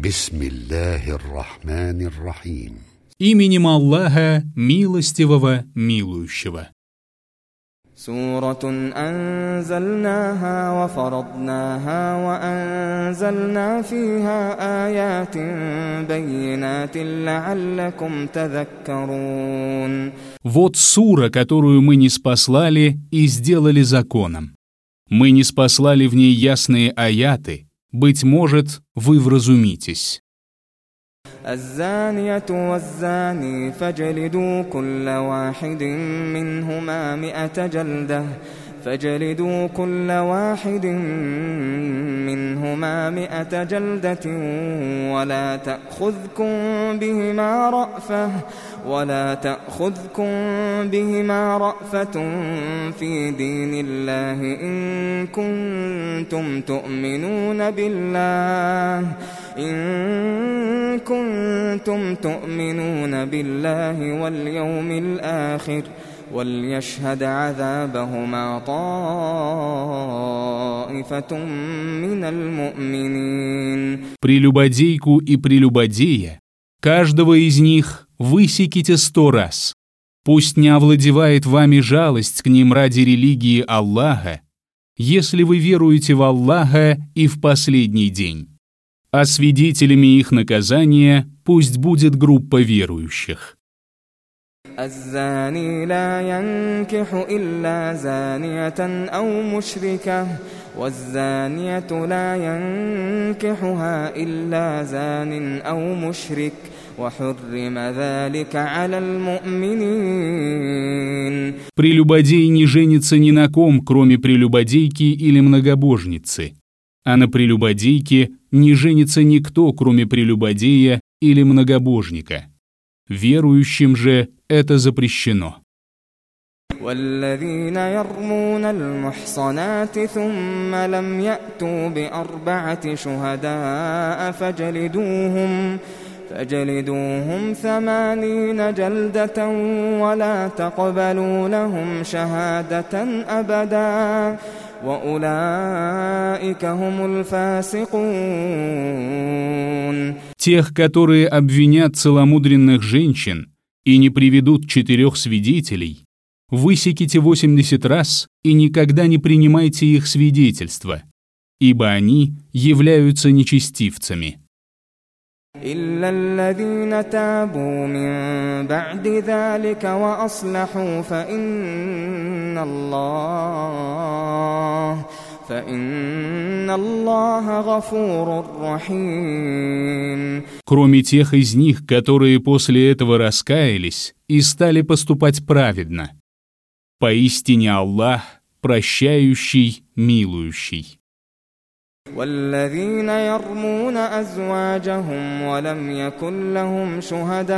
Бисмиллахир-рахманир-рахим. Именем Аллаха, милостивого, милующего. سورة أنزلناها وفرضناها وأنزلنا فيها آيات بينات لعلكم تذكرون. Вот сура, которую мы ниспослали и сделали законом. Мы ниспослали в ней ясные аяты, быть может, вы вразумитесь. الزانية والزاني فاجلدوا كل واحد منهما 100 جلدة فاجلدوا كل واحد منهما 100 جلدة ولا تأخذكم بهما رأفة في دين الله إن كنتم تؤمنون بالله واليوم الآخر وليشهد عذابهما طائفة من المؤمنين. Прелюбодейку и прелюбодея, каждого из них высеките 100 раз. Пусть не овладевает вами жалость к ним ради религии Аллаха, если вы веруете в Аллаха и в последний день. А свидетелями их наказания пусть будет группа верующих. الزاني لا ينكح إلا زانية أو مشركة والزانية لا ينكحها إلا زان أو مشرك وحرم ذلك على المؤمنين. Прелюбодей не женится ни на ком, кроме прелюбодейки или многобожницы, а на прелюбодейке не женится никто, кроме прелюбодея или многобожника. Верующим же это запрещено. والذين يرمون المحصنات ثم لم يأتوا ب4 شهداء فجلدوهم 80 جلدة ولا تقبلوا لهم شهادة أبدا وأولئك هم الفاسقون. Тех, которые обвинят целомудренных женщин и не приведут 4 свидетелей, высеките 80 раз и никогда не принимайте их свидетельства, ибо они являются нечестивцами. إلا الذين تابوا من بعد ذلك وأصلحوا فإن الله غفور رحيم. Кроме тех из них, которые после этого раскаялись и стали поступать праведно. Поистине Аллах прощающий, милующий. والذين يرمون أزواجهم ولم يكن لهم شهداء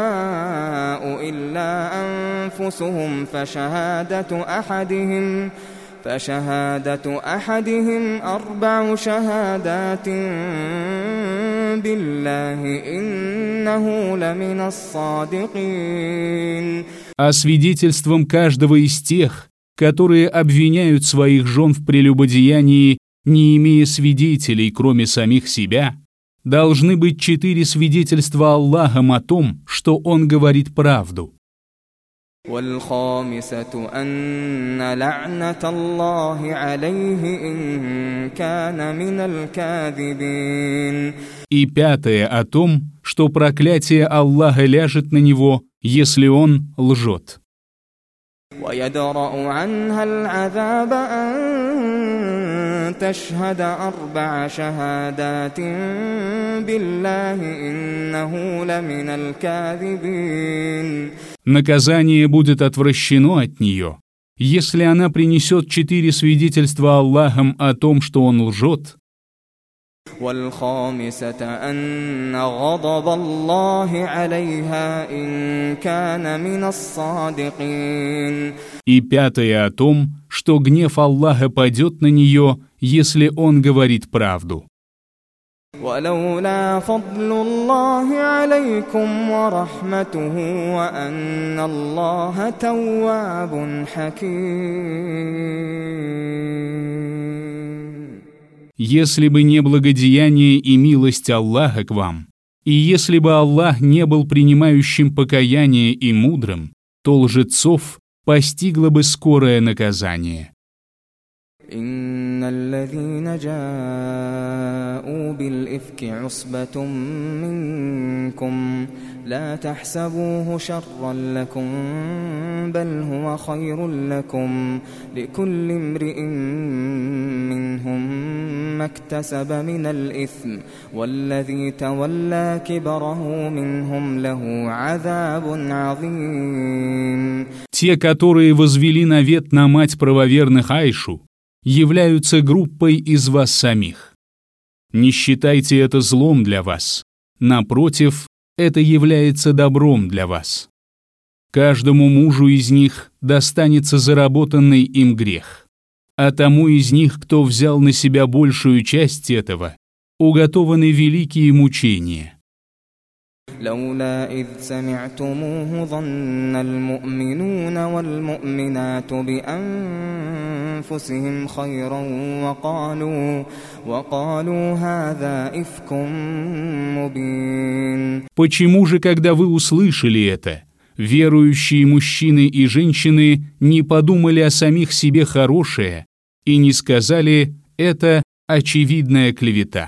إلا أنفسهم فشهادة أحدهم 4 شهادات بالله إنه لمن الصادقين. А свидетельством каждого из тех, которые обвиняют своих жен в прелюбодеянии, не имея свидетелей, кроме самих себя, должны быть 4 свидетельства Аллахом о том, что Он говорит правду. والخامسة أن لعنة الله عليه إن كان من الكاذبين. И 5 о том, что проклятие Аллаха ляжет на него, если он лжет. ويدرأ عنها العذاب أن تشهد 4 شهادات بالله إنه لمن الكاذبين. Наказание будет отвращено от нее, если она принесет 4 свидетельства Аллахом о том, что он лжет. والخامسة أن غضب الله عليها إن كان من الصادقين. И 5 о том, что гнев Аллаха падет на нее, если он говорит правду. ولولا فضل الله عليكم ورحمته وأن الله تواب حكيم. Если бы не благодеяние и милость Аллаха к вам, и если бы Аллах не был принимающим покаяние и мудрым, то лжецов постигло бы скорое наказание. إن الذين جاءوا بالإفك عصبة منكم لا تحسبوه شرا لكم بل هو خير لكم لكل امرئ منهم ما اكتسب من الإثم والذي تولى كبره منهم له عذاب عظيم. Те, которые возвели навет на мать правоверных Айшу, являются группой из вас самих. Не считайте это злом для вас. Напротив, это является добром для вас. Каждому мужу из них достанется заработанный им грех, а тому из них, кто взял на себя большую часть этого, уготованы великие мучения. لولا إذ سمعتموه ظن المؤمنون والمؤمنات بأنفسهم خيرا وقالوا هذا إفك مبين. Почему же, когда вы услышали это, верующие мужчины и женщины не подумали о самих себе хорошее и не сказали «это очевидная клевета»?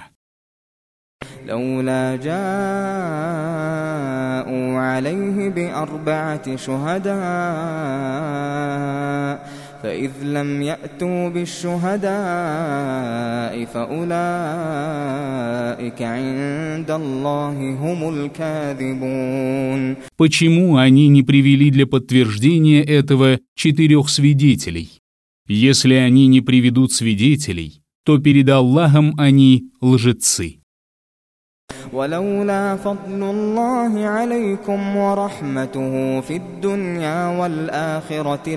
لولا جاءوا عليه بأربعة شهداء فإذ لم يأتوا بالشهداء فأولئك عند الله هم الكاذبون. Почему они не привели для подтверждения этого 4 свидетелей? Если они не приведут свидетелей, то перед Аллахом они лжецы. ولولا فضل الله عليكم ورحمته في الدنيا والآخرة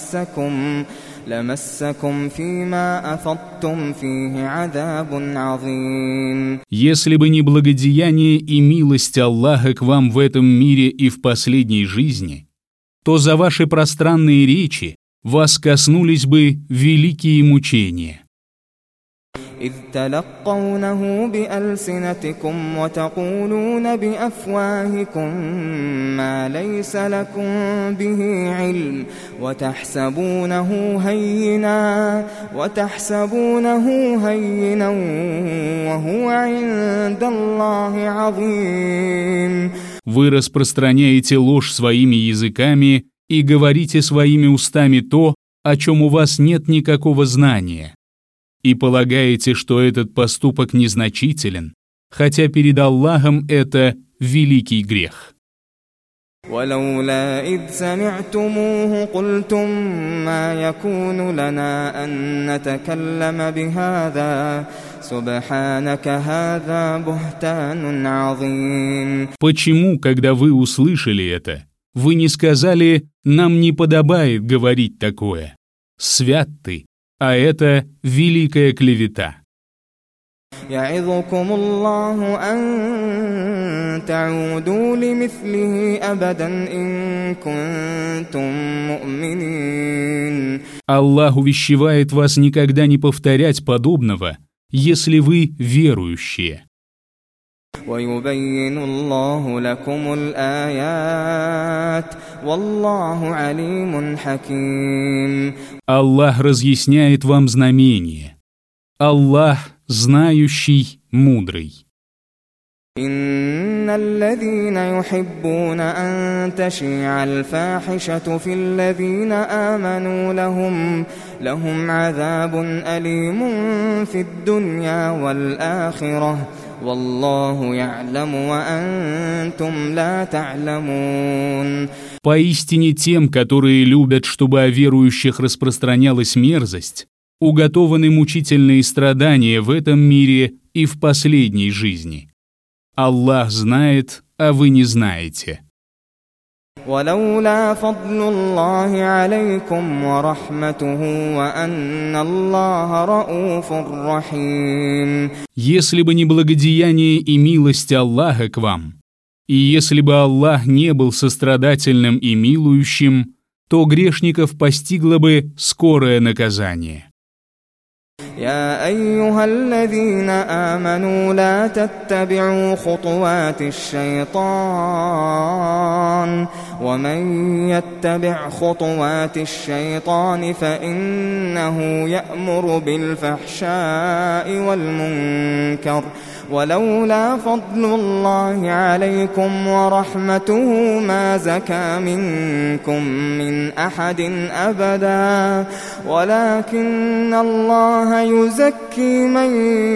لمسكم فيما أفضتم فيه عذاب عظيم. Если бы не благодеяние и милость Аллаха к вам в этом мире и в последней жизни, то за ваши пространные речи вас коснулись бы великие мучения. إذ تلقونه بألسنتكم وتقولون بأفواهكم ما ليس لكم به علم وتحسبونه هينا وهو عند الله عظيم. Вы распространяете ложь своими языками и говорите своими устами то, о чем у вас нет никакого знания. И полагаете, что этот поступок незначителен, хотя перед Аллахом это великий грех. ولولا إذ سمعتموه قلتم ما يكون لنا أن نتكلم بهذا سبحانك هذا بهتان عظيم. Почему, когда вы услышали это, вы не сказали «нам не подобает говорить такое»? Свят ты, а это великая клевета. يعظكم الله أن تعودوا لمثله أبدا إن كنتم مؤمنين. Аллах увещевает вас никогда не повторять подобного, если вы верующие. ويبين الله لكم الآيات والله عليم حكيم. Аллах разъясняет вам знамения. Аллах знающий, мудрый. إن الذين يحبون أن تشيع الفاحشة في الذين آمنوا لهم عذاب أليم في الدنيا والآخرة والله يعلم وأنتم لا تعلمون. Поистине тем, которые любят, чтобы о верующих распространялась мерзость, уготованы мучительные страдания в этом мире и в последней жизни. Аллах знает, а вы не знаете. ولولا فضل الله عليكم ورحمته وأن الله رؤوف رحيم. Если бы не благодеяние и милость Аллаха к вам, и если бы Аллах не был сострадательным и милующим, то грешников постигло бы скорое наказание. يا أيها الذين آمنوا لا تتبعوا خطوات الشيطان ومن يتبع خطوات الشيطان فإنه يأمر بالفحشاء والمنكر ولولا فضل الله عليكم ورحمته ما زكى منكم من أحد أبدا ولكن الله يزكي من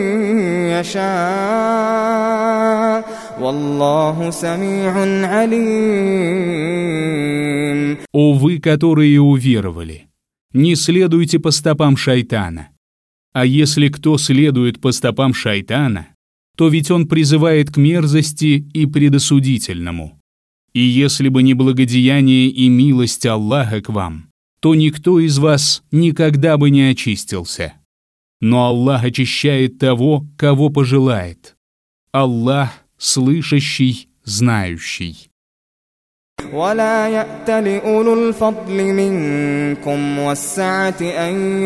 يشاء والله سميع عليم. О вы, которые уверовали, не следуйте по стопам шайтана. А если кто следует по стопам шайтана, то ведь он призывает к мерзости и предосудительному. И если бы не благодеяние и милость Аллаха к вам, то никто из вас никогда бы не очистился. Но Аллах очищает того, кого пожелает. Аллах слышащий, знающий. ولا يأتل أولو الفضل منكم والسعة أن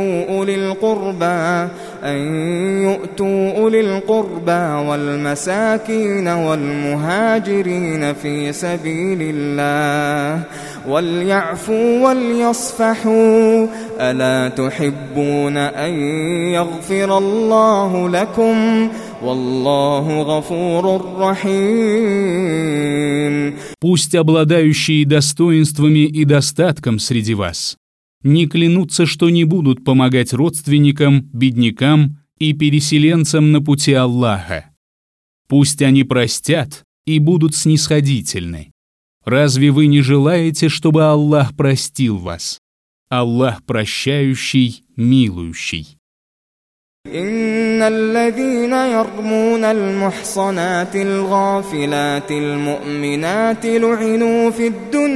يؤتوا أولي القربى والمساكين والمهاجرين في سبيل الله وليعفوا وليصفحوا ألا تحبون أن يغفر الله لكم والله غفور رحيم. Пусть обладающие достоинствами и достатком среди вас не клянутся, что не будут помогать родственникам, беднякам и переселенцам на пути Аллаха. Пусть они простят и будут снисходительны. Разве вы не желаете, чтобы Аллах простил вас? Аллах прощающий, милующий. إن الذين يرمون المحصنات الغافلات المؤمنات لعنوا في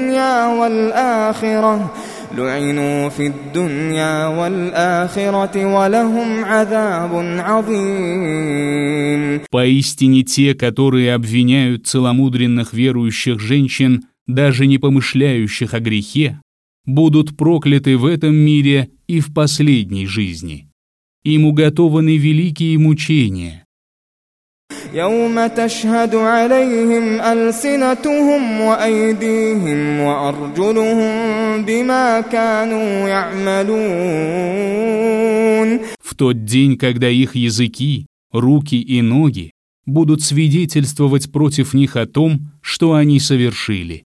الدنيا والآخرة ولهم عذاب عظيم. Поистине те, которые обвиняют целомудренных верующих женщин, даже не помышляющих о грехе, будут прокляты в этом мире и в последней жизни. Им уготованы великие мучения. يوم تشهد عليهم ألسنتهم وأيديهم وأرجلهم بما كانوا يعملون. В тот день, когда их языки, руки и ноги будут свидетельствовать против них о том, что они совершили.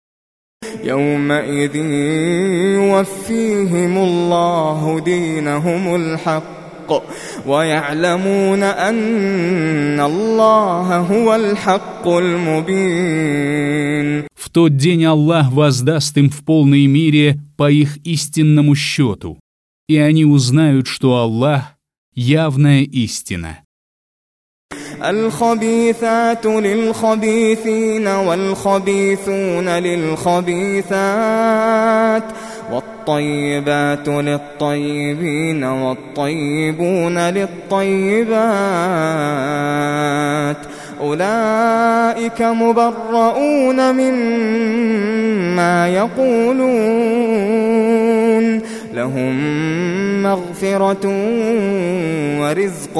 يومئذ يوفيهم الله دينهم الحق ويعلمون أن الله هو الحق المبين. В тот день Аллах воздаст им в полной мере по их истинному счету, и они узнают, что Аллах — явная истина. الخبيثات للخبيثين والخبيثون للخبيثات والطيبات للطيبين والطيبون للطيبات أولئك مبرؤون مما يقولون لهم مغفرة ورزق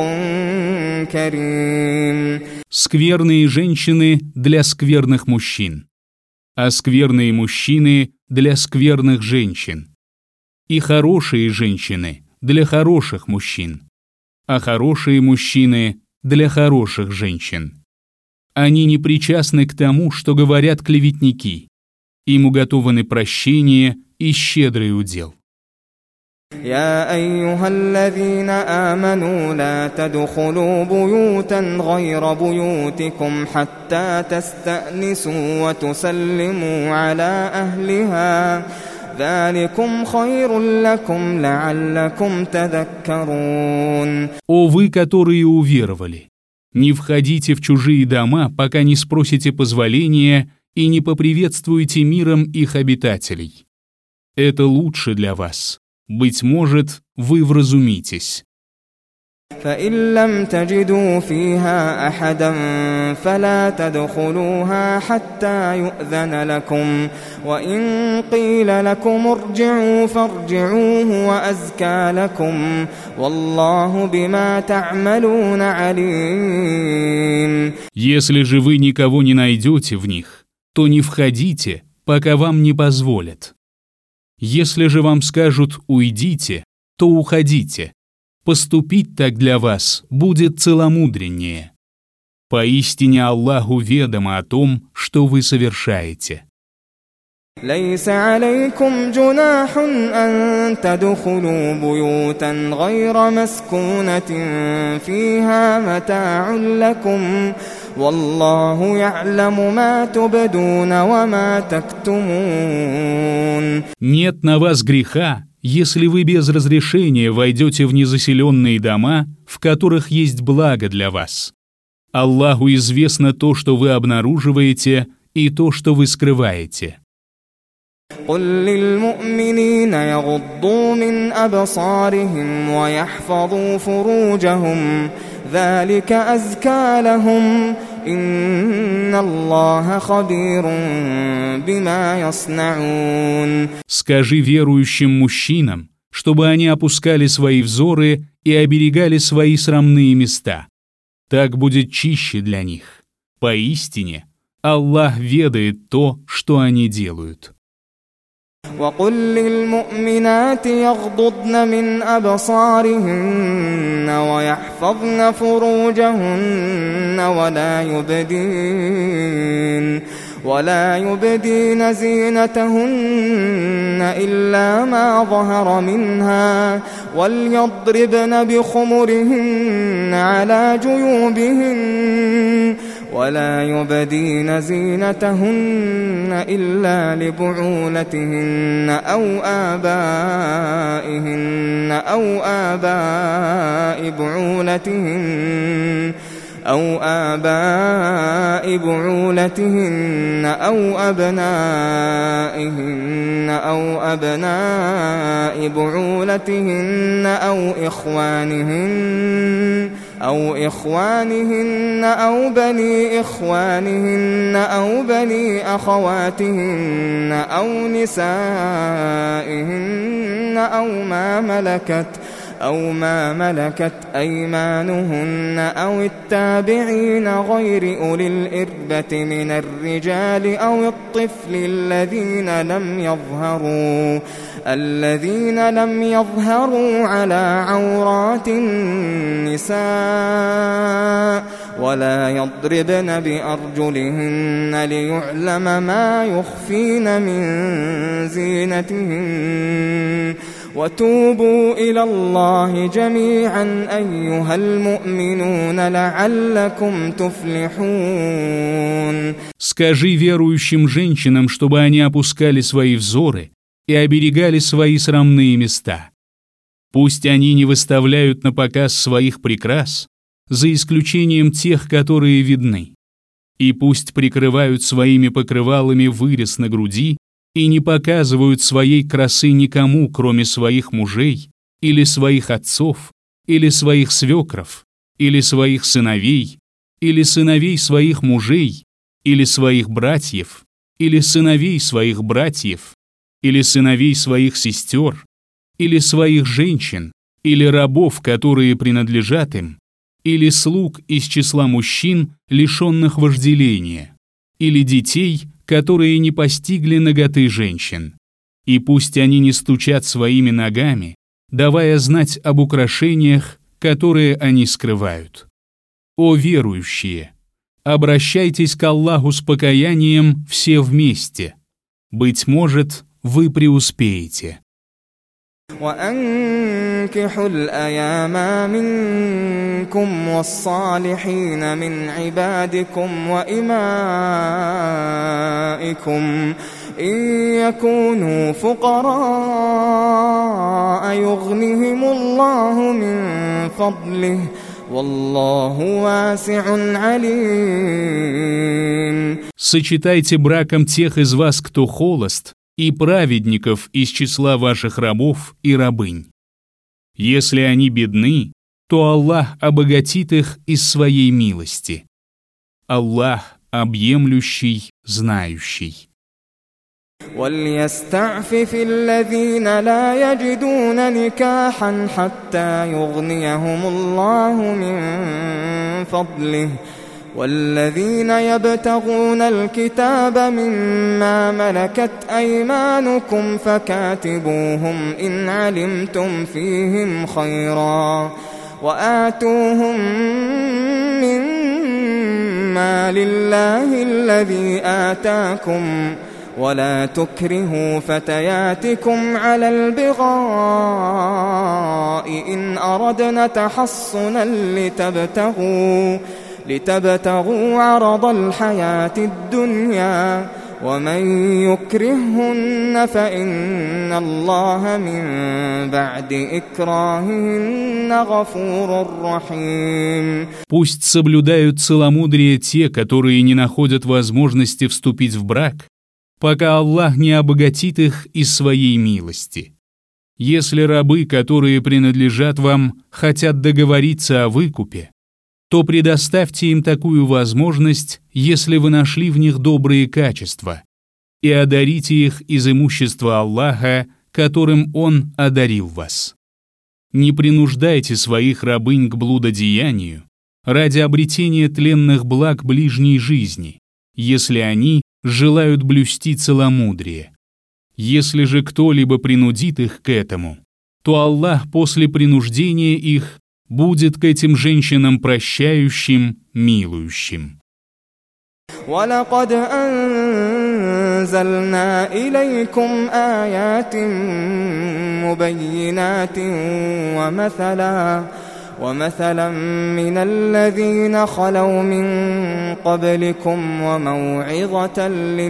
كريم. Скверные женщины для скверных мужчин, а скверные мужчины для скверных женщин, и хорошие женщины для хороших мужчин, а хорошие мужчины для хороших женщин. Они не причастны к тому, что говорят клеветники. Им уготованы прощение и щедрый удел. يا أيها الذين آمنوا لا تدخلوا بيوتا غير بيوتكم حتى تستأنسوا وتسلموا على أهلها ذلكم خير لكم لعلكم تذكرون. О вы, которые уверовали, не входите в чужие дома, пока не спросите позволения и не поприветствуете миром их обитателей. Это лучше для вас. Быть может, вы вразумитесь. فإن لم تجدوا فيها أحدا فلا تدخلوها حتى يؤذن لكم وإن قيل لكم ارجعوا فارجعوا هو أزكى لكم والله بما تعملون عليم. Если же вы никого не найдете в них, то не входите, пока вам не позволят. Если же вам скажут «уйдите», то уходите. Поступить так для вас будет целомудреннее. Поистине Аллаху ведомо о том, что вы совершаете. ليس عليكم جناح أن تدخلوا بيوتا غير مسكونة فيها متاع لكم والله يعلم ما تبدون وما تكتمون. Нет на вас греха, если вы без разрешения войдете в незаселенные дома, в которых есть благо для вас. Аллаху известно то, что вы обнаруживаете, и то, что вы скрываете. قل للمؤمنين يغضوا من أبصارهم ويحفظوا فروجهم ذلك أزكى لهم إن الله خبير بما يصنعون. Скажи верующим мужчинам, чтобы они опускали свои взоры и оберегали свои срамные места. Так будет чище для них. Поистине, Аллах ведает то, что они делают. وقل للمؤمنات يغضضن من أبصارهن ويحفظن فروجهن ولا يبدين زينتهن إلا ما ظهر منها وليضربن بخمرهن على جيوبهن ولا يبدين زينتهن إلا لبعولتهن أو آباء بعولتهن أو أبنائهن أو أبناء بعولتهن أو إخوانهن أو بني إخوانهن أو بني أخواتهن أو نسائهن أو ما ملكت أيمانهن أو التابعين غير أولي الإربة من الرجال أو الطفل الذين لم يظهروا على عورات النساء ولا يضربن بأرجلهن ليعلم ما يخفين من زينتهن وتوبوا إلى الله جميعا أيها المؤمنون لعلكم تفلحون. Скажи верующим женщинам, чтобы они опускали свои взоры и оберегали свои срамные места. Пусть они не выставляют на показ своих прикрас, за исключением тех, которые видны, и пусть прикрывают своими покрывалами вырез на груди и не показывают своей красы никому, кроме своих мужей, или своих отцов, или своих свекров, или своих сыновей, или сыновей своих мужей, или своих братьев, или сыновей своих братьев, или сыновей своих сестер, или своих женщин, или рабов, которые принадлежат им, или слуг из числа мужчин, лишенных вожделения, или детей, которые не постигли наготы женщин. И пусть они не стучат своими ногами, давая знать об украшениях, которые они скрывают. О верующие! Обращайтесь к Аллаху с покаянием все вместе. Быть может, вы преуспеете. وأنكحوا الأيام منكم والصالحين من عبادكم وإمائكم إن يكونوا فقراء يغنهم الله من فضله والله واسع عليم. Сочетайте браком тех из вас, кто холост, и праведников из числа ваших рабов и рабынь. Если они бедны, то Аллах обогатит их из своей милости. Аллах объемлющий, знающий. وَلْيَسْتَعْفِفِ الَّذِينَ لَا يَجِدُونَ نِكَاحًا حَتَّى يُغْنِيَهُمُ اللَّهُ مِنْ فَضْلِهِ وَالَّذِينَ يَبْتَغُونَ الْكِتَابَ مِمَّا مَلَكَتْ أَيْمَانُكُمْ فَكَاتِبُوهُمْ إِنْ عَلِمْتُمْ فِيهِمْ خَيْرًا وَآتُوهُمْ مِمَّا لِلَّهِ الَّذِي آتَاكُمْ ولا تكرهوا فتياتكم على البغاء إن أردنا تحصنا لتبتغوا عرض الحياة الدنيا ومن يكرههن فإن الله من بعد إكراههن غفور رحيم. Пусть соблюдают целомудрие те, которые не находят возможности вступить в брак, пока Аллах не обогатит их из своей милости. Если рабы, которые принадлежат вам, хотят договориться о выкупе, то предоставьте им такую возможность, если вы нашли в них добрые качества, и одарите их из имущества Аллаха, которым Он одарил вас. Не принуждайте своих рабынь к блудодеянию ради обретения тленных благ ближней жизни, если они желают блюсти целомудрие. Если же кто-либо принудит их к этому, то Аллах после принуждения их будет к этим женщинам прощающим, милующим. وَلَقَدْ أَنزَلْنَا إِلَيْكُمْ آيَاتٍ مُبَيِّنَاتٍ ومثلا من الذين خلوا من قبلكم وموعظة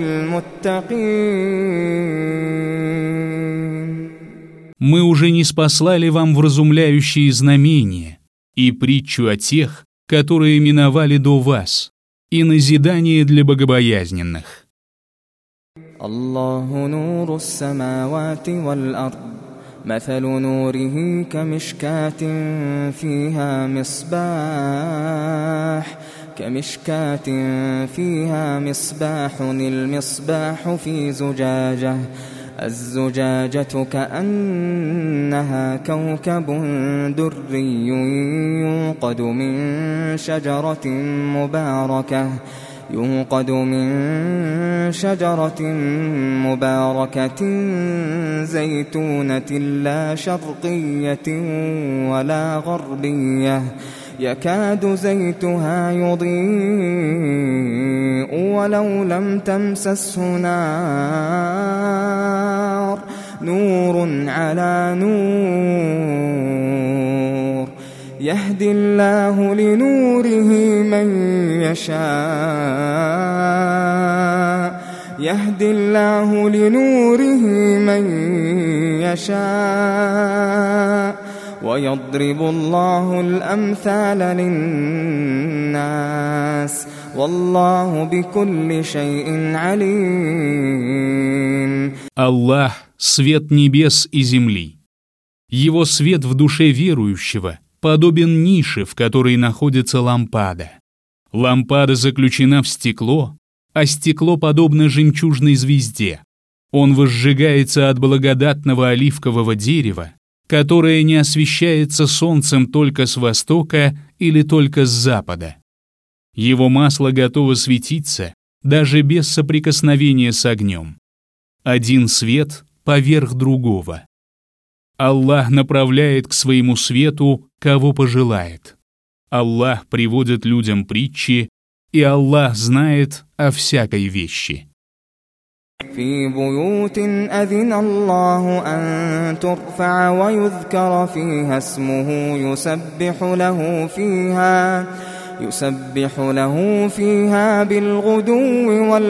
للمتقين. Мы уже ниспослали вам вразумляющие знамения и притчу о тех, которые миновали до вас, и назидание для богобоязненных. Аллаху нуру ас-самавати вал-ард. مثل نوره كمشكاة فيها مصباح المصباح في زجاجة الزجاجة كأنها كوكب دري يوقد من شجرة مباركة زيتونة لا شرقية ولا غربية يكاد زيتها يضيء ولو لم تمسسه نار نور على نور يهدي الله لنوره من يشاء ويضرب الله الأمثال للناس والله بكل شيء عليم. Аллах — свет небес и земли. Его свет в душе верующего подобен нише, в которой находится лампада. Лампада заключена в стекло, а стекло подобно жемчужной звезде. Он возжигается от благодатного оливкового дерева, которое не освещается солнцем только с востока или только с запада. Его масло готово светиться даже без соприкосновения с огнем. Один свет поверх другого. Аллах направляет к своему свету, кого пожелает. Аллах приводит людям притчи, и Аллах знает о всякой вещи. في بيوت أذن الله أن ترفع ويذكر فيها اسمه يسبح له فيها بالغدو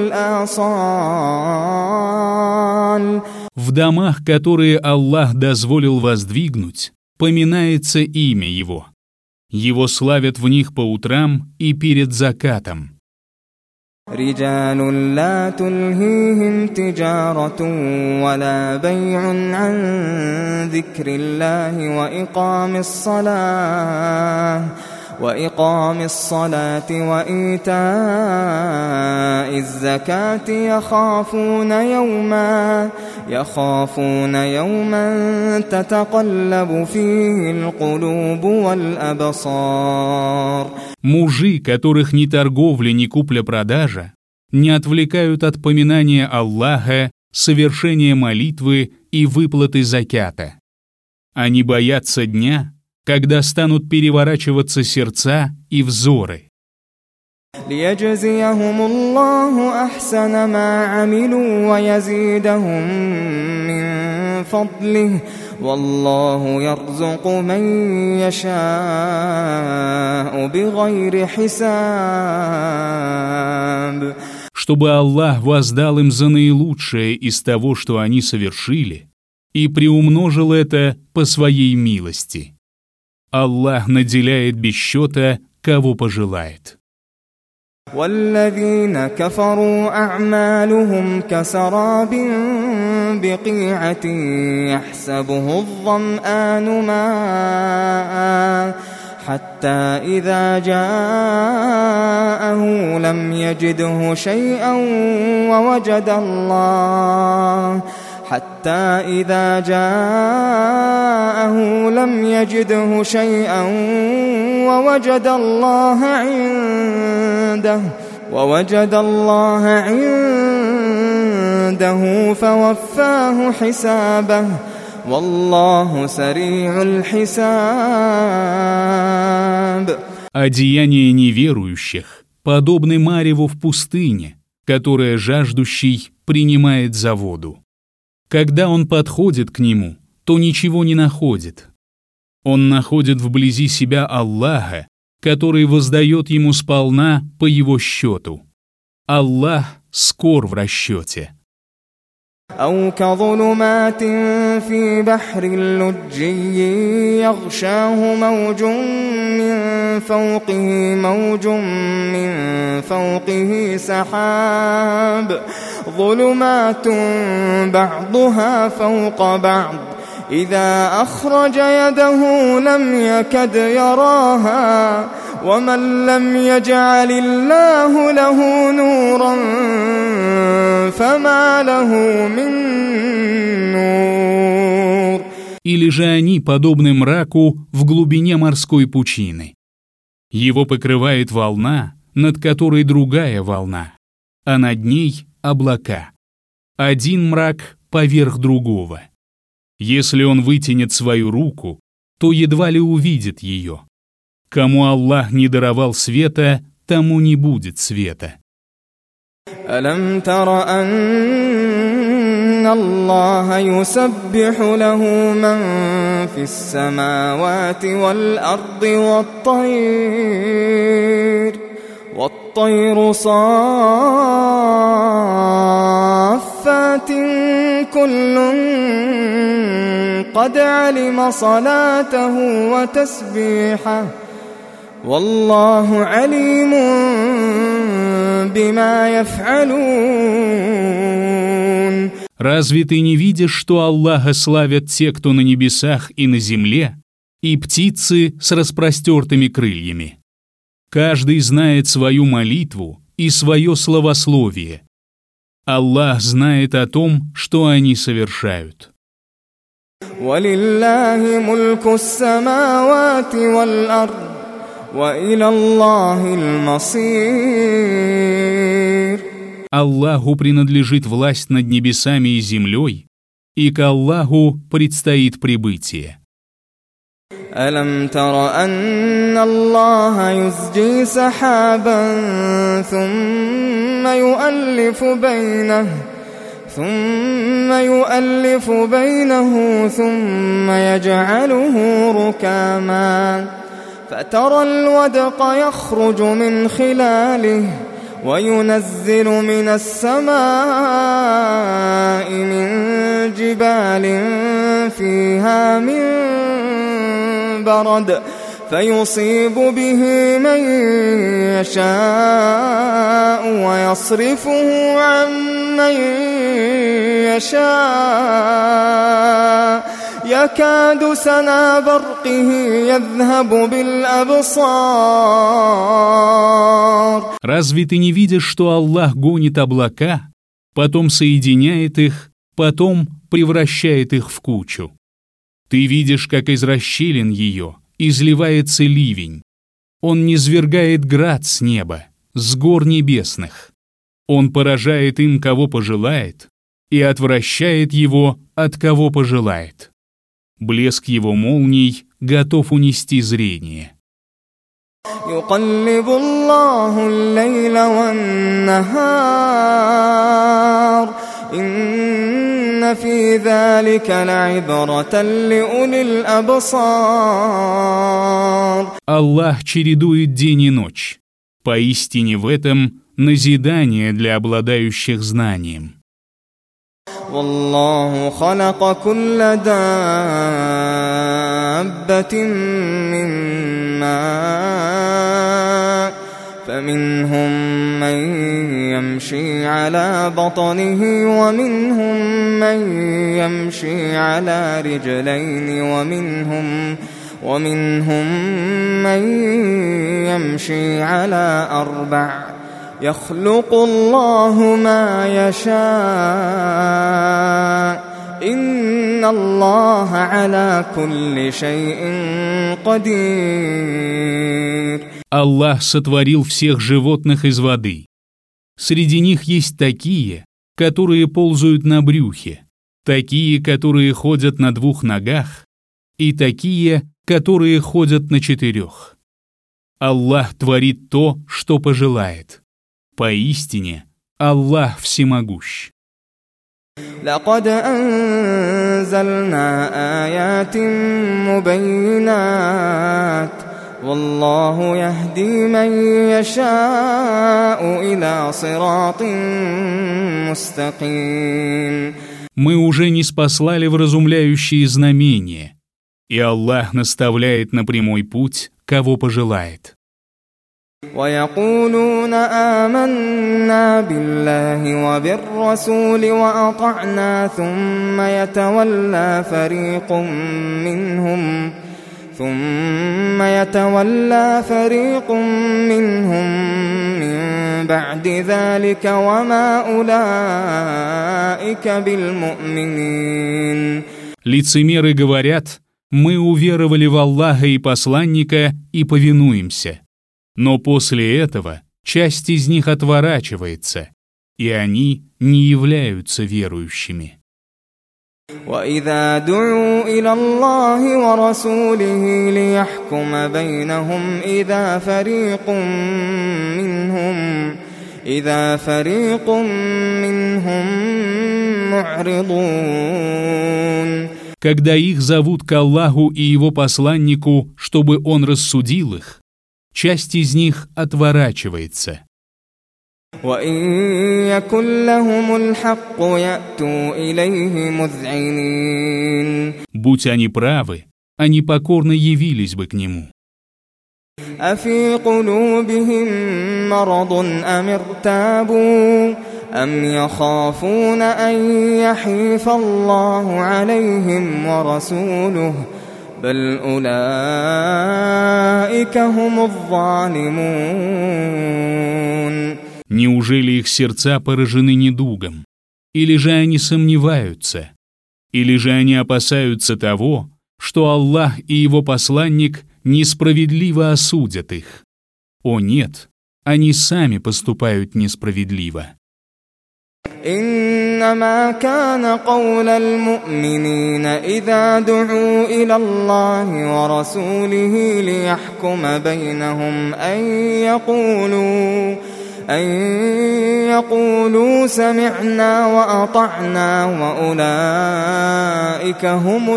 والآصال. В домах, которые Аллах дозволил воздвигнуть, поминается имя Его. Его славят в них по утрам и перед закатом. رجال لا تلهيهم تجارة ولا بيع عن ذكر الله وإقام الصلاة وإيتاء الزكاة يخافون يوما تتقلب فيه القلوب والأبصار. Мужи, которых ни торговля, ни купля-продажа не отвлекают от поминания Аллаха, совершения молитвы и выплаты закята. Они боятся дня, когда станут переворачиваться сердца и взоры. ليجزيهم الله أحسن ما عملوا ويزيدهم من فضله والله يرزق من يشاء بغير حساب. Чтобы Аллах воздал им за наилучшее из того, что они совершили, и приумножил это по своей милости. Аллах наделяет без счета, кого пожелает. والذين كفروا أعمالهم كسراب بقيعة يحسبه الظمآن ماء حتى إذا جاءه لم يجده شيئا ووجد الله عنده فوفاه حسابه والله سريع الحساب. А деяния неверующих подобны мареву в пустыне, которое жаждущий принимает за воду. Когда он подходит к нему, то ничего не находит. Он находит вблизи себя Аллаха, который воздает ему сполна по его счету. Аллах скор в расчете. أو كظلمات في بحر اللجي يغشاه موج من فوقه سحاب ظلمات بعضها فوق بعض إذا أخرج يده لم يكد يراها ومن لم يجعل الله له نورا فما له من نور. Или же они подобны мраку в глубине морской пучины. Его покрывает волна, над которой другая волна, а над ней облака. Один мрак поверх другого. Если он вытянет свою руку, то едва ли увидит ее. Кому Аллах не даровал света, тому не будет света. ألم تر أن الله يسبح له من في السماوات والأرض والطير صافات كل قد علم صلاته وتسبيحه والله عليم بما يفعلون. Разве ты не видишь, что Аллаха славят те, кто на небесах и на земле, и птицы с распростертыми крыльями? Каждый знает свою молитву и свое словословие. Аллах знает о том, что они совершают. وَلِلَّهِ مُلْكُ السَّمَاوَاتِ وَالْأَرْضِ وَإِلَى اللَّهِ الْمَصِيرُ. Аллаху принадлежит власть над небесами и землей, и к Аллаху предстоит прибытие. ألم تر أن الله يزجي سحابا ثم يؤلف بينه ثم يجعله ركاما فترى الودق يخرج من خلاله وينزل من السماء من جبال فيها من برد فيصيب به من يشاء يصرفه عن من يشاء يكاد سنا برقه يذهب بالأبصار. Разве ты не видишь, что Аллах гонит облака, потом соединяет их, потом превращает их в кучу? Ты видишь, как из расщелин ее изливается ливень. Он низвергает град с неба, с гор небесных. Он поражает им, кого пожелает, и отвращает его, от кого пожелает. Блеск его молний готов унести зрение. يقلب الله الليل والنهار إن في ذلك لعبرة لأولي الأبصار. Аллах чередует день и ночь. Поистине в этом назидание для обладающих знанием. والله خلق كل دابة من ماء فمنهم من يمشي على بطنه ومنهم من يمشي على رجلين ومنهم من يمشي على أربع يخلق الله ما يشاء إن الله على كل شيء قدير. Аллах сотворил всех животных из воды. Среди них есть такие, которые ползают на брюхе, такие, которые ходят на 2 ногах, и такие, которые ходят на 4. Аллах творит то, что пожелает. Поистине, Аллах всемогущ. لقد أنزلنا آيات مبينات والله يهدي من يشاء إلى صراط مستقيم. Мы уже ниспослали вразумляющие знамения, и Аллах наставляет на прямой путь, кого пожелает. ويقولون آمنا بالله وبالرسول وأطعنا ثم يتولى فريق منهم من بعد ذلك وما أولئك بالمؤمنين. Лицемеры говорят: мы уверовали в Аллаха и посланника и повинуемся. Но после этого часть из них отворачивается, и они не являются верующими. وَإِذَا دُعُوا إِلَى اللَّهِ وَرَسُولِهِ لِيَحْكُمَ بَيْنَهُمْ إِذَا فريق منهم معرضون. Когда их зовут к Аллаху и Его посланнику, чтобы Он рассудил их, часть из них отворачивается. وَإِن يَكُن لَّهُمُ الْحَقُّ يَأْتُوا إِلَيْهِ مُذْعِنِينَ. Будь они правы, они покорно явились бы к Нему. أَفِي قُلُوبِهِم مَّرَضٌ أَمِ ارْتَابُوا أَمْ يَخَافُونَ أَن يَحِيفَ اللَّهُ عَلَيْهِمْ وَرَسُولُهُ بل أولئك هم الظالمون. Неужели их сердца поражены недугом? Или же они сомневаются? Или же они опасаются того, что Аллах и Его посланник несправедливо осудят их? О нет, они сами поступают несправедливо. إنما كان قول المؤمنين إذا دعوا إلى الله ورسوله ليحكم بينهم أن يقولوا سمعنا وأطعنا وأولئك هم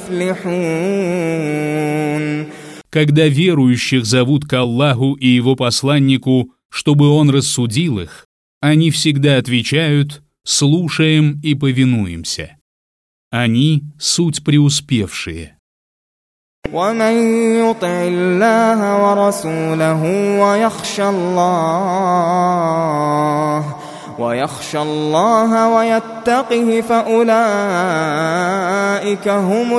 المفلحون. Когда верующих зовут к Аллаху и Его посланнику, чтобы Он рассудил их, они всегда отвечают: «Слушаем и повинуемся». Они — суть преуспевшие. وَمَن يُطِعِ اللَّهَ وَرَسُولَهُ وَيَخْشَ اللَّهَ ويخشى الله ويتقه فأولئك هم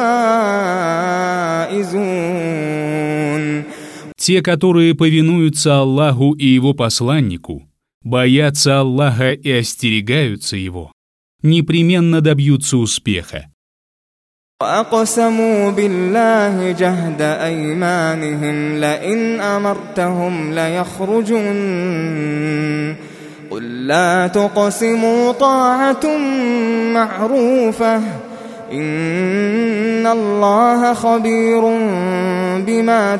الفائزون. Те, которые повинуются Аллаху и Его посланнику, боятся Аллаха и остерегаются Его, непременно добьются успеха. وأقسموا بالله جهد أيمانهم لئن أمرتهم ليخرجون قل لا تقسموا طاعة معروفة إن الله خبير بما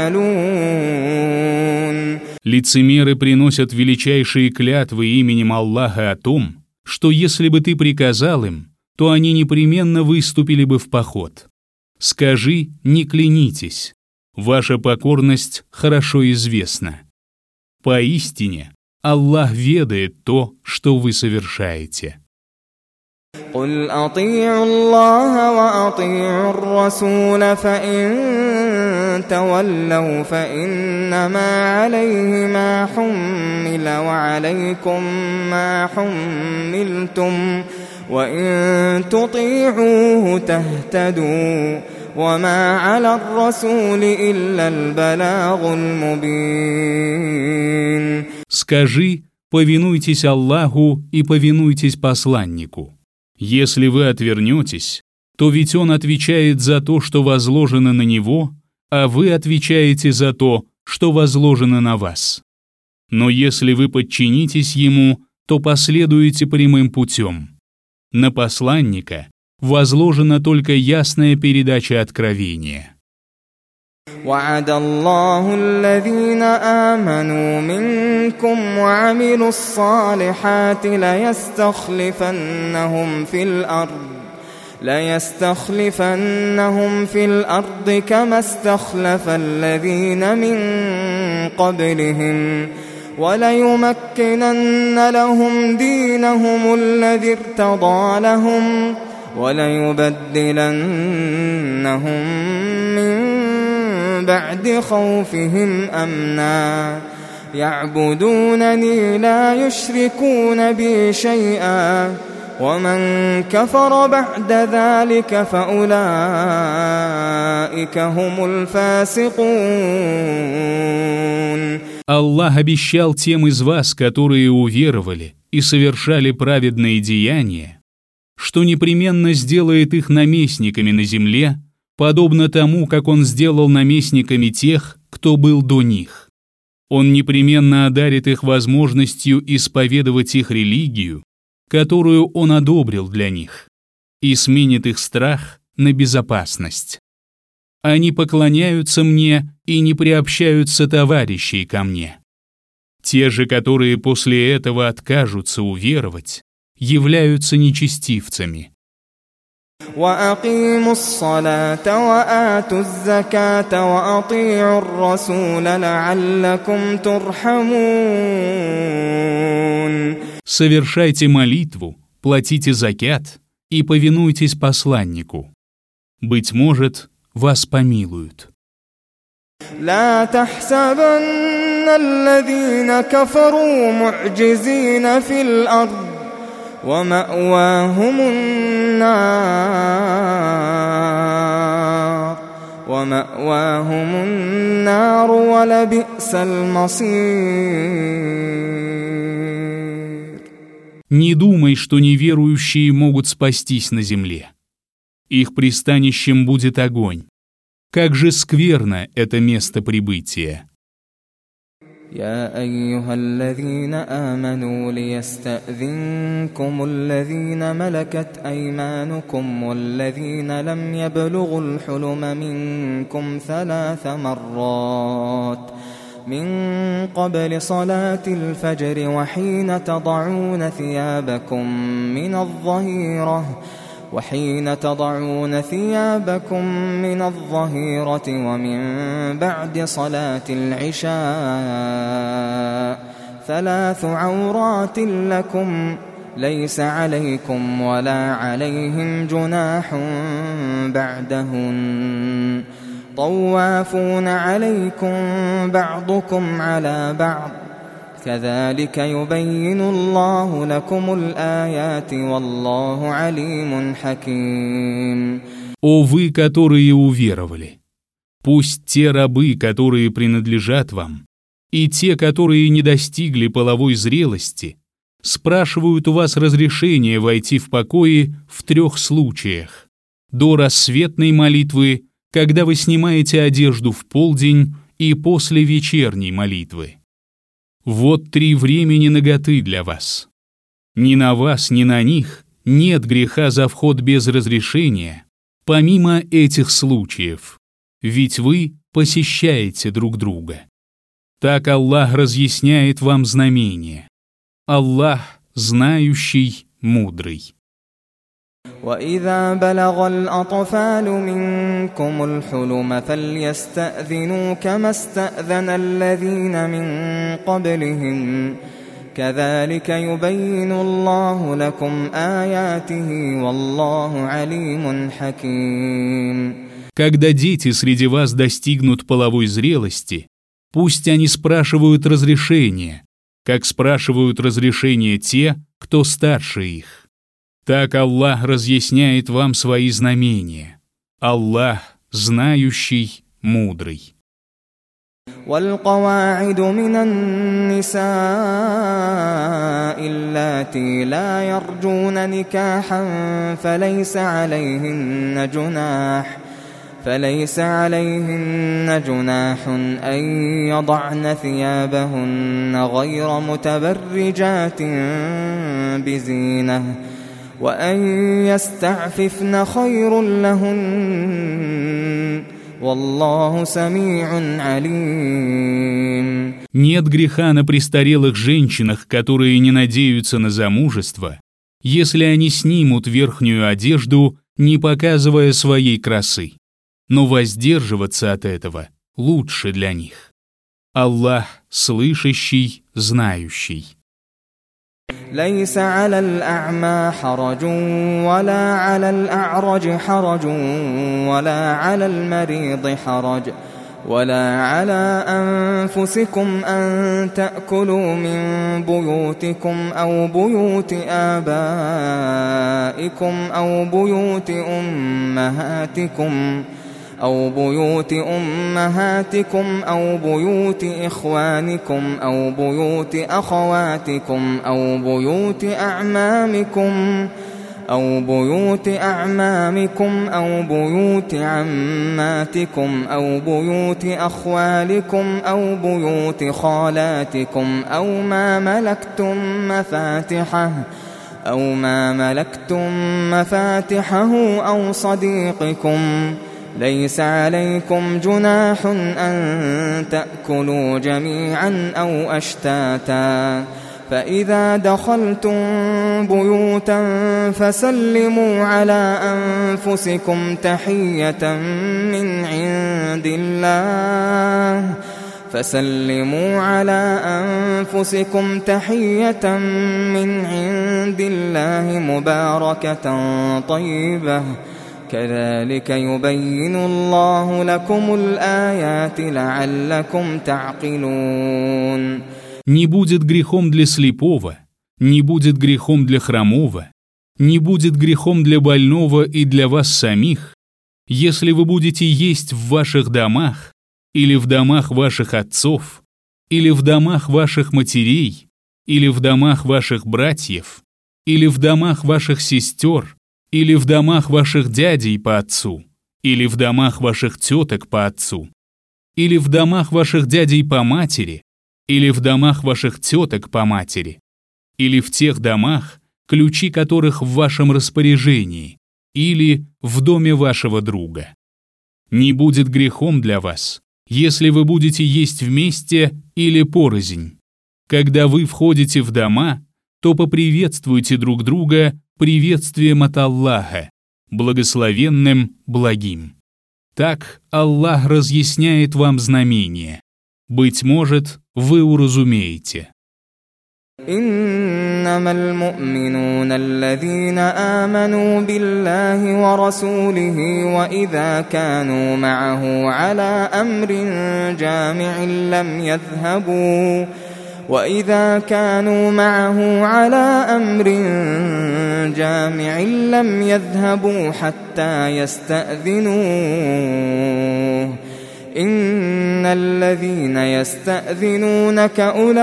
تعملون. Лицемеры приносят величайшие клятвы именем Аллаха о том, что если бы ты приказал им, то они непременно выступили бы в поход. Скажи, не клянитесь, ваша покорность хорошо известна. Поистине, Аллах ведает то, что вы совершаете. قل أطيعوا الله وأطيعوا الرسول فإن تولوا فإنما عليه ما حمل وعليكم ما حملتم وإن تطيعوه تهتدوا وما على الرسول إلا البلاغ المبين. Скажи, повинуйтесь Аллаху и повинуйтесь посланнику. Если вы отвернетесь, то ведь Он отвечает за то, что возложено на Него, а вы отвечаете за то, что возложено на вас. Но если вы подчинитесь Ему, то последуете прямым путем. На посланника возложена только ясная передача откровения. وعد الله الذين آمنوا منكم وعملوا الصالحات ليستخلفنهم في الأرض كما استخلف الذين من قبلهم وليمكنن لهم دينهم الذي ارتضى لهم وليبدلنهم من بعد خوفهم أمنا يعبدونني لا يشركون بي شيئا ومن كفر بعد ذلك فأولئك هم الفاسقون. Аллах обещал тем из вас, которые уверовали и совершали праведные деяния, что непременно сделает их наместниками на земле, подобно тому, как Он сделал наместниками тех, кто был до них. Он непременно одарит их возможностью исповедовать их религию, которую Он одобрил для них, и сменит их страх на безопасность. Они поклоняются Мне и не приобщаются товарищей ко Мне. Те же, которые после этого откажутся уверовать, являются нечестивцами. وأقيموا الصلاة وآتوا الزكاة وأطيعوا الرسول لعلكم ترحمون. Совершайте молитву, платите закят и повинуйтесь посланнику. Быть может, вас помилуют. لا تحسبن الذين كفروا معجزين في الأرض ومأواهم النار ولبئس المصير. Не думай, что неверующие могут спастись на земле. Их пристанищем будет огонь. Как же скверно это место прибытия. يا أيها الذين آمنوا ليستأذنكم الذين ملكت أيمانكم والذين لم يبلغوا الحلم منكم 3 مرات من قبل صلاة الفجر وحين تضعون ثيابكم من الظهيرة ومن بعد صلاة العشاء 3 عورات لكم ليس عليكم ولا عليهم جناح بعدهن طوافون عليكم بعضكم على بعض كذلك يبين الله لكم الآيات والله عليم حكيم. О вы, которые уверовали! Пусть те рабы, которые принадлежат вам, и те, которые не достигли половой зрелости, спрашивают у вас разрешения войти в покои в 3 случаях: до рассветной молитвы, когда вы снимаете одежду в полдень, и после вечерней молитвы. Вот 3 времени наготы для вас. Ни на вас, ни на них нет греха за вход без разрешения, помимо этих случаев, ведь вы посещаете друг друга. Так Аллах разъясняет вам знамения. Аллах знающий, мудрый. وإذا بلغ الأطفال منكم الحلم فليستأذنوا كما استأذن الذين من قبلهم كذلك يبين الله لكم آياته والله عليم حكيم. Когда дети среди вас достигнут половой зрелости, пусть они спрашивают разрешения, как спрашивают разрешения те, кто старше их. Так Аллах разъясняет вам свои знамения. Аллах знающий, мудрый. والقواعد من النساء اللاتي لا يرجون نكاحا فليس عليهن جناح أن يضعن ثيابهن غير متبرجات بزينة وأن يستعففن خير لهن والله سميع عليم. Нет греха на престарелых женщинах, которые не надеются на замужество, если они снимут верхнюю одежду, не показывая своей красы. Но воздерживаться от этого лучше для них. Аллах слышащий, знающий. ليس على الأعمى حرج ولا على الأعرج حرج ولا على المريض حرج ولا على أنفسكم أن تأكلوا من بيوتكم أو بيوت آبائكم أو بيوت أمهاتكم أو بيوت إخوانكم أو بيوت أخواتكم أو بيوت أعمامكم أو بيوت عماتكم أو بيوت أخوالكم أو بيوت خالاتكم أو ما ملكتم مفاتحه أو صديقكم. ليس عليكم جناح أن تأكلوا جميعا أو أشتاتا فإذا دخلتم بيوتا فسلموا على أنفسكم تحية من عند الله مباركة طيبة كذلك يبين الله لكم الآيات لعلكم تعقلون. Не будет грехом для слепого, не будет грехом для хромого, не будет грехом для больного и для вас самих, если вы будете есть в ваших домах, или в домах ваших отцов, или в домах ваших матерей, или в домах ваших братьев, или в домах ваших сестер, или в домах ваших дядей по отцу, или в домах ваших теток по отцу, или в домах ваших дядей по матери, или в домах ваших теток по матери, или в тех домах, ключи которых в вашем распоряжении, или в доме вашего друга. Не будет грехом для вас, если вы будете есть вместе или порознь. Когда вы входите в дома, то поприветствуйте друг друга приветствием от Аллаха, благословенным, благим. Так Аллах разъясняет вам знамения. Быть может, вы уразумеете. إنما المؤمنون الذين آمنوا بالله ورسوله وإذا كانوا معه على أمر جامع وإذا كانوا معه على أمر جامع لم يذهبوا حتى يستأذنوه إن الذين يستأذنونك أولئك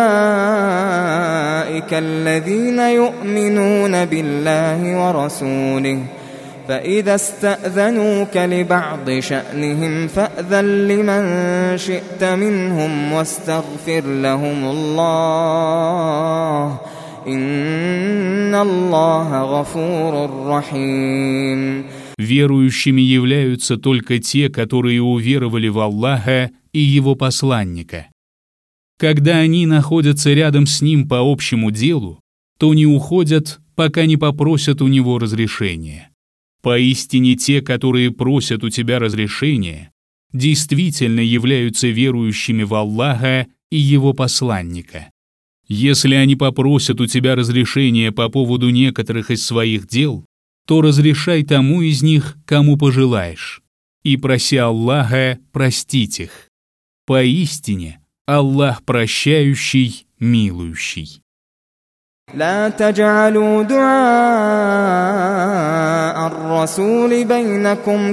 الذين يؤمنون بالله ورسوله فإذا استأذنوك لبعض شأنهم فأذن لمن شئت منهم واستغفر لهم الله إن الله غفور رحيم. Верующими являются только те, которые уверовали в Аллаха и Его посланника. Когда они находятся рядом с Ним по общему делу, то не уходят, пока не попросят у Него разрешения. Поистине те, которые просят у тебя разрешения, действительно являются верующими в Аллаха и Его посланника. Если они попросят у тебя разрешения по поводу некоторых из своих дел, то разрешай тому из них, кому пожелаешь, и проси Аллаха простить их. Поистине, Аллах прощающий, милующий. لا تجعلوا دعاء الرسول بينكم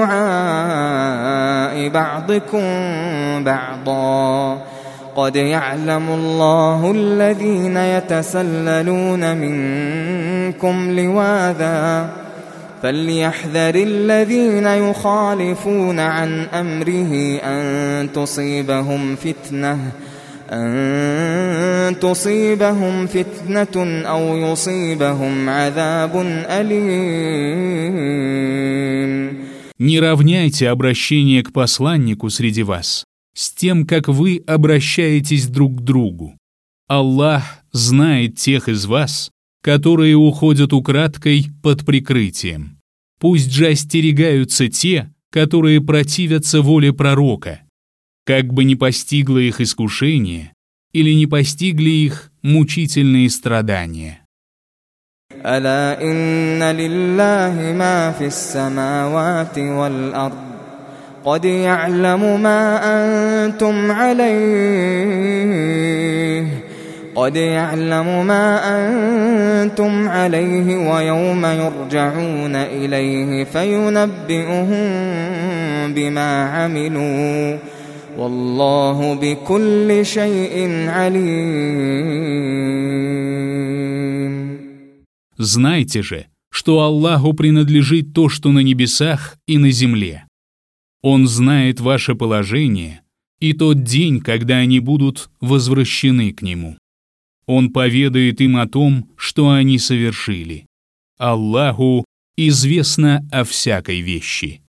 كدعاء بعضكم بعضا قد يعلم الله الذين يتسللون منكم لواذا فليحذر الذين يخالفون عن أمره أن تصيبهم فتنة أو يصيبهم عذاب أليم. Не равняйте обращение к посланнику среди вас с тем, как вы обращаетесь друг к другу. Аллах знает тех из вас, которые уходят украдкой под прикрытием. Пусть же остерегаются те, которые противятся воле пророка, как бы не постигло их искушение или не постигли их мучительные страдания. ألا إن لله ما في السماوات والأرض قد يعلم ما أنتم عليه ويوم يرجعون إليه فينبئهم بما عملوا والله بكل شيء عليم. Знайте же, что Аллаху принадлежит то, что на небесах и на земле. Он знает ваше положение и тот день, когда они будут возвращены к Нему. Он поведает им о том, что они совершили. Аллаху известно о всякой вещи.